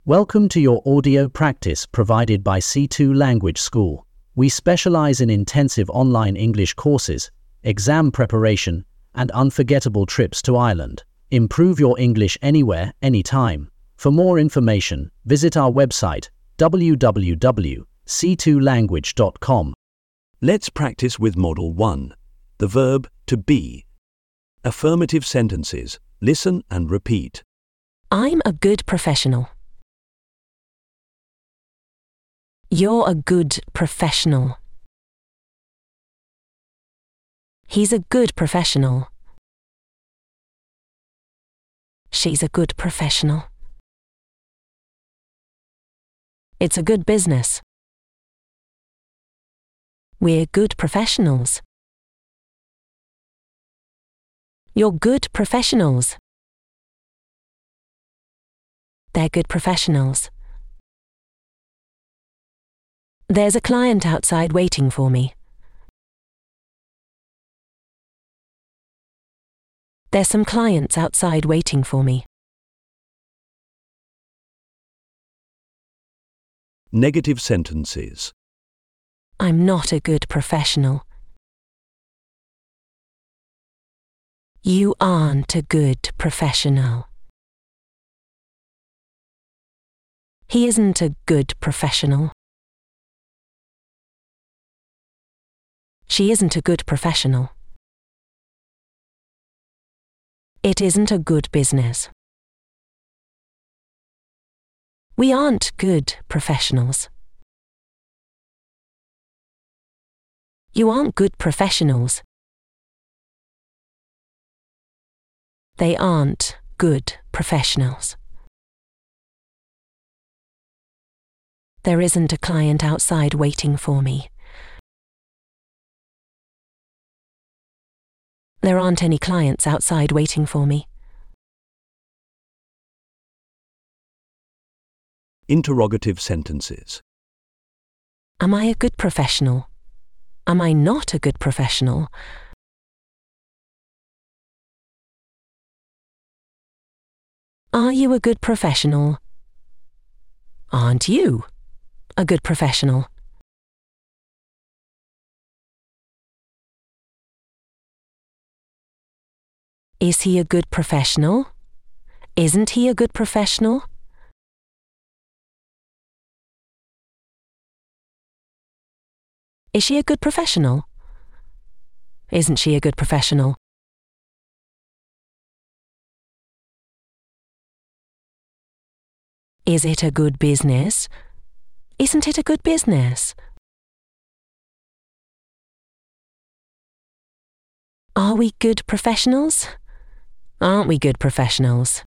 Welcome to your audio practice provided by C2 Language School. We specialize in intensive online English courses, exam preparation, and unforgettable trips to Ireland. Improve your English anywhere, anytime. For more information, visit our website www.c2language.com. Let's practice with Model 1. The verb to be. Affirmative sentences. Listen and repeat. I'm a good professional. You're a good professional. He's a good professional. She's a good professional. It's a good business. We're good professionals. You're good professionals. They're good professionals. There's a client outside waiting for me. There's some clients outside waiting for me. Negative sentences. I'm not a good professional. You aren't a good professional. He isn't a good professional. She isn't a good professional. It isn't a good business. We aren't good professionals. You aren't good professionals. They aren't good professionals. There isn't a client outside waiting for me. There aren't any clients outside waiting for me. Interrogative sentences. Am I a good professional? Am I not a good professional? Are you a good professional? Aren't you a good professional? Is he a good professional? Isn't he a good professional? Is she a good professional? Isn't she a good professional? Is it a good business? Isn't it a good business? Are we good professionals? Aren't we good professionals?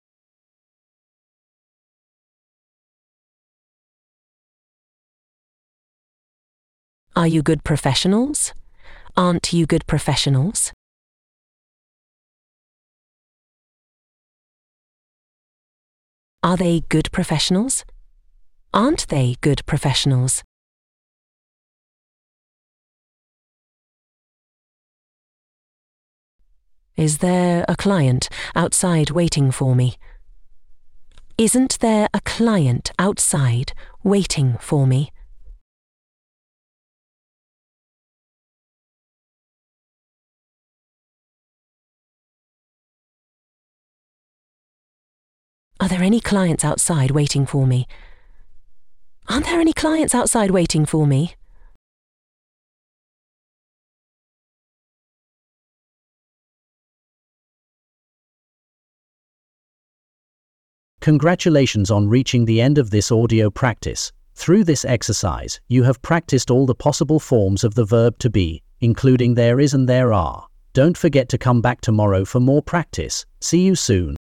Are you good professionals? Aren't you good professionals? Are they good professionals? Aren't they good professionals? Is there a client outside waiting for me? Isn't there a client outside waiting for me? Are there any clients outside waiting for me? Aren't there any clients outside waiting for me? Congratulations on reaching the end of this audio practice. Through this exercise, you have practiced all the possible forms of the verb to be, including there is and there are. Don't forget to come back tomorrow for more practice. See you soon.